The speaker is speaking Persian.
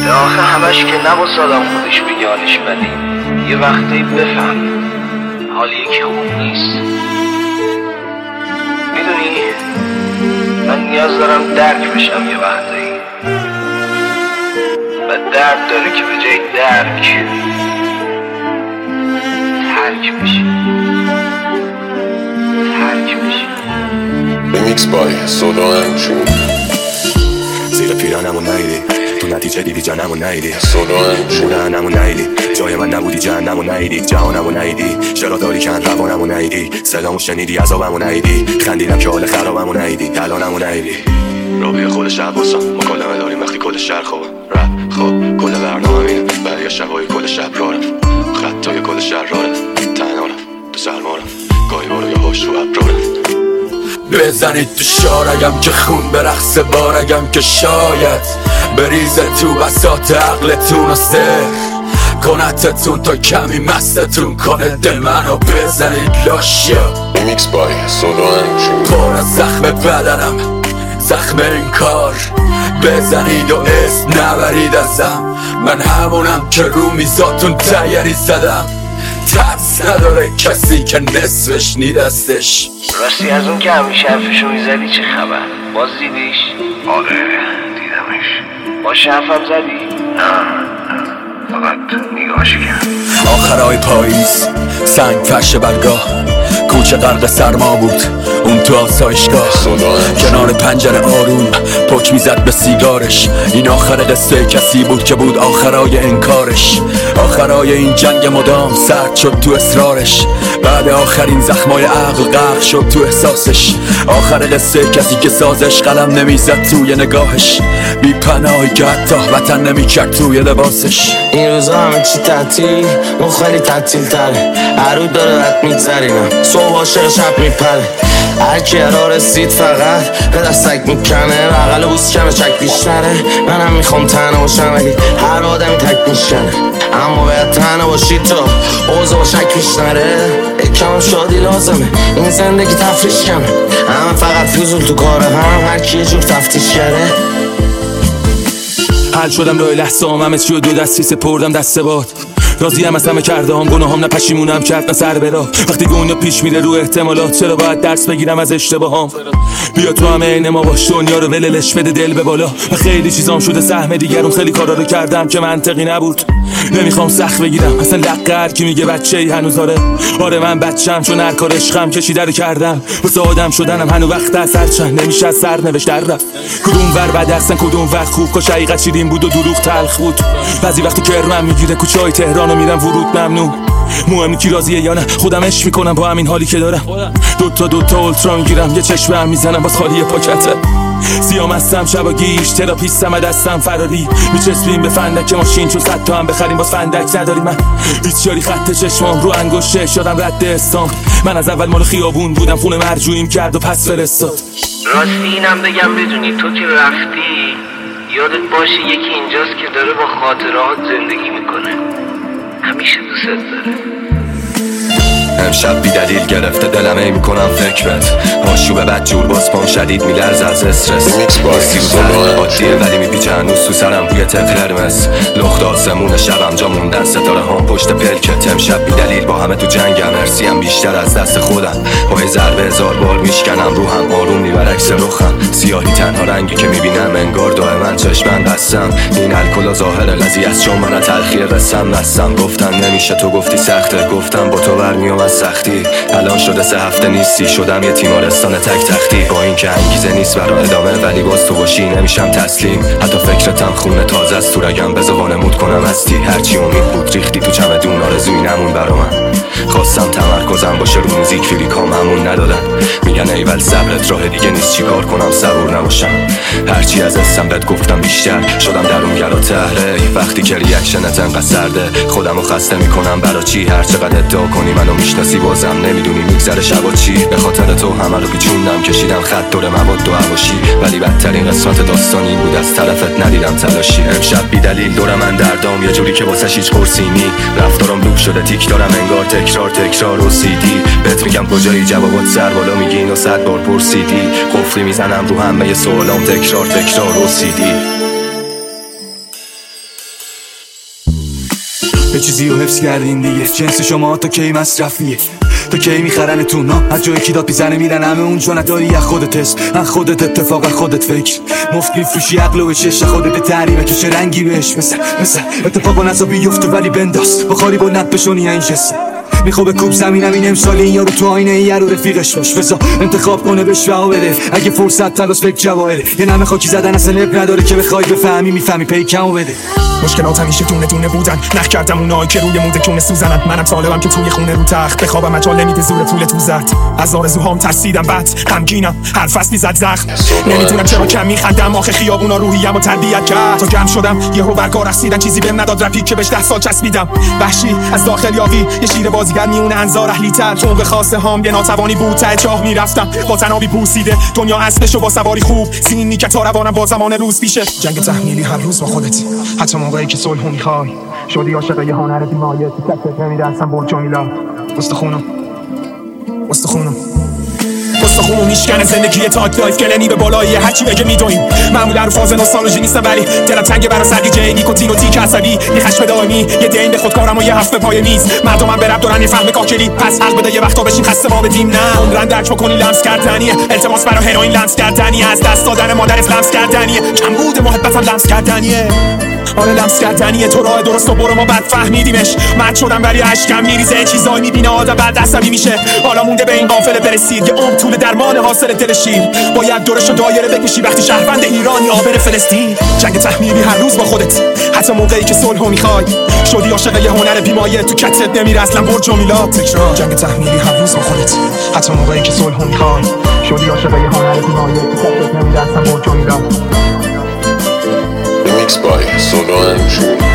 آخه همش که نباس آدم خودش بگانش بدیم، یه وقتی بفهم حال یکی خوب نیست. میدونی من نیاز دارم درک بشم یه وقتی، و درد داره که به جای درک ترک بشی. Remix by Solo Andrew. زیر پیرانمون نیدی، تو نتیجه دیدی جانمون نیدی. Solo Andrew. بودنمون نیدی، جای من نبودی جهنمون نیدی. جهانمون نیدی، چرا داری کن روانمون نیدی. سلامو شنیدی عذابمون نیدی، خندیدم که حال خرابمون نیدی. الانمون نیدی. رابطه خود شب باسم مکالمه داریم وقتی کل شهر خوابم. رپ خواب کل برنامه اینه، برای شبای کل شب رارم. خطای کل شهر رارم، تنهارم تو سرمارم، گاهی بارو یا هاش رو ابرارم. بزنید تو شارگم که خون برقص بارگم که شاید بریزه تو بساط عقلتون و سر کنتتون تا کمی مستتون کنه دل منو. بزنید لاشیا Remix by Solo Andrew. پر از زخم بدنم، زخم این کار. بزنید و اسم نبرید ازم، من همونم که رو میزاتون تیری زدم. ترس نداره کسی که نصفش نیدستش. راستی از اون که همیشه حرفشو میزدی چه خبر؟ باز دیدیش؟ آره دیدمش. باشه حرفم زدی؟ نه فقط نگاهش کرد. آخرای پاییز سنگ فرش برگاه، کوچه غرق سرما بود اون تو آسایشگاه. کنار پنجره آروم پک میزد به سیگارش. این آخر قصه کسی بود که بود آخرای انکارش. آخرای این جنگ مدام سرد شد تو اصرارش. بعد آخرین زخمای عقل غرق شد تو احساسش. آخر قصه کسی که سازش قلم نمیزد توی نگاهش. بی پناهی که حتی وطن نمیکرد توی لباسش. این روزا همه چی تعطیل، ما خیلی تعطیل تره. عروض داره رد میگذرینم، صبح عاشق شب میپره. هرکی را رسید فقط به دستک میکنه، بغل بوس کمه چک بیشتره. منم میخوام تنها باشم ولی هر آدمی تک میشکنه. اما باید تنها باشی تو اوضاع با شک بیشتره. کم شادی لازمه، این زندگی تفریش کمه. همه فقط فیزول تو کاره هم، هرکی یه جور تفتیش کرده. حل شدم رای لحظه همه چی و دو دستی سپردم دست باد. راضیم از همه کرده هم، گناهم نه پشیمونم کرد نه سر برا. وقتی دنیا پیش میره رو احتمالات، چرا باید درس بگیرم از اشتباهام؟ بیا تو همه عین ما باش، دنیا رو وللش بده دل به بالا. و خیلی چیزام شده سهم دیگرون، خیلی کارا رو کردم که منطقی نبود. نمیخوام سخت بگیرم اصلا لقر کی میگه بچه‌ای هنوز. آره من بچه‌م، چون هر کار عشقم کشیده رو کردم. واسه آدم شدنم هنوز وقت اثر چند نمیشه از سرنوشت در رفت. کدوم ور بد اصلا کدوم ور خوب، کاش حقیقت شیرین بود و دروغ تلخ بود. بعضی وقتی کرمم میگیره کوچه‌های تهرانو میرم ورود ممنون. مهم کی راضیه یا نه، خودم عشق میکنم با همین حالی که دارم. دوتا اولترا میگیرم، یه چشمه هم میزنم باز خالی پاکته. سیام هستم شبا گیش، تراپیستم دستم فراری. میچسبیم به فندک ماشین، چون 100 تا هم بخریم باز فندک نداری. من بیچاری خط چشمام رو انگشته شدم رد استان. من از اول مال خیابون بودم، خونه مرجوعیم کرد و پس فرستاد. راستی اینم بگم بدونی تو که رفتی یادت باشه یکی اینجاست که داره با خاطرات زندگی میکنه، همیشه دوست داره. امشب بی دلیل گرفته دلم ای میکنم فکرت. آشوب بد جور باز پام شدید میلرز از استرس. عادیه ولی میپیچه هنوز تو سرم بوی تق قرمز. لخت آسمون شبم جا موندن ستاره هم پشت پلکت. امشب بی دلیل با همه تو جنگم، ارسیم بیشتر از دست خودم. با یه ضربه 1000 بار میشکنم روحم، آروم نیور عکس رخم. سیاهی تنها رنگی که میبینم، انگار دائما چشمن بستم. این الکل ظاهر قضیه است، چون من تلخی قسم نستم. گفتن نمیشه تو گفتی سخته، گفتم با تو برمیام از سختی. الان شده 3 هفته نیستی، شدم یه تیمارستان تک تختی. با این که انگیزه نیست برای ادامه، ولی باز تو باشی نمیشم تسلیم. حتی فکرتم خونه تازه است تو رگم، بذار وانمود کنم هستی. هرچی امید بود ریختی تو چمدون، آرزوی نمون برا من. خواستم تمرکزم باشه رو موزیک، فریکام همون ندادن. میگن ایول صبرت راه دیگه نیست، چیکار کنم صبور نباشم. هرچی از اسم بهت گفتم بیشتر شدم درونگرا تهره. وقتی که ریاکشنت انقدر سرده، خودمو خسته میکنم برا چی. هر چقدر ادعا کنی منو میشناسی بازم نمیدونی میگذره شبا چی. به خاطر تو همه رو پیچوندم، کشیدم خط دور مواد و هواشی. ولی بدترین قسمت داستان این بود از طرفت ندیدم تلاشی. امشب بی دلیل دور من دردام، یه جوری که واسش هیچ قرصینی. رفتارم لوپ شده تیک دارم انگار تکرار و سیدی. بهت میگم کجایی جوابات سر بالا میگی اینو 100 بار پرسیدی. قفلی میزنم رو همه سوالام تکرار و سیدی. به چیزی رو حفظ کردین دیگه. جنس شما تا کی مصرفیه؟ تا کی میخرنتون؟ از جایی کی داد میزنه میرن همه اونجا نداری. از خودت حس، از خودت اتفاق، از خودت فکر. مفت میفروشی عقل و چش خودت تحریمه تو چه رنگی بهش. مثل اتفاقا نزا بیفته ولی بنداز بخاری بلند بشونی این جسه. میخوابه کوب زمینم این امسال این یارو تو آینه این یارو رفیقش باش. بذار انتخاب کنه بهش بها بده اگه فرصت تلاش فکر جواهره. یه نمه خاکی زدن اصلا اب نداره که بخوای بفهمی میفهمی پیکمو بده. مشکلات همیشه دونه دونه بودن، نخ کردم اونایی که روی موده کونه سوزنن. منم طالبم که توی خونه رو تخت بخوابم، مجال نمیده زور طول تو زد. از آرزوهام ترسیدم بد غمگینم، هر فصل میزد زخم. نمیدونم چرا کم میخندم، آخه خیابونا روحیه‌مو تربیت کرد. تا گم شدم یهو برگار رسیدن، چیزی بهم نداد رفیق که بهش 10 سال چسبیدم. وحشی از داخل یاقی یه شیر بازیگر میون انظار اهلی‌تر. تو خاصه هام یه ناتوانی بود ته چاه میرفتم با تنابی پوسیده دنیا اسبشو با سواری خوب سینی که تا روانم با زمان روز پیشه. جنگ تحمیلی هر روز با خودت، حتی موقعی که صلح میخوای. شدی عاشق یه هنر بیمایه، تو کتت نمیرسم برج جمیلا. استخونم میشکنه زندگی تاک لایف، گلنی به بالایی هرچی بگه میدویم. معمولا رو فاز نوستالژی نیستم ولی دلم تنگه برا سرگیجه نیکوتین و تیک عصبی. یه خشم دائمی، یه دین به خودکارم و یه هفت پای میز. مردمم به رب دارن یه فهم کاکلی، پس حق بده یه وقتا بشیم خسته ما بدیم. نه عمرن درک بکنی لمس کردنیه، التماس برا هروئین لمس کردنیه، از دست دادن مادرت لمس کردنیه، کم بود محبتم لمس کردنیه. آره لمس کردنیه، تو راه درست و برو ما بد فهمیدیمش. مد شدم ولی اشکم میریزه، چیزایی میبینه آدم بعد عصبی میشه. حالا مونده به این قافله برسید، یه عمر طول درمان حاصل دل شیر. باید دورشو دایره بکشی وقتی شهروند ایرانی آبر فلسطین. جنگ تحمیلی هر روز با خودت، حتی موقعی که صلحو میخوای. شدی عاشق یه هنر بیمایه، تو کتت نمیره اصلا برج جمیلا. تکرار جنگ تحمیلی هر روز با خودت، حتی موقعی که صلحو میخوای. شدی عاشق یه هنر بیمایه، تو کتت نمیره اصلا برج جمیلا. Mixed by Solo and June.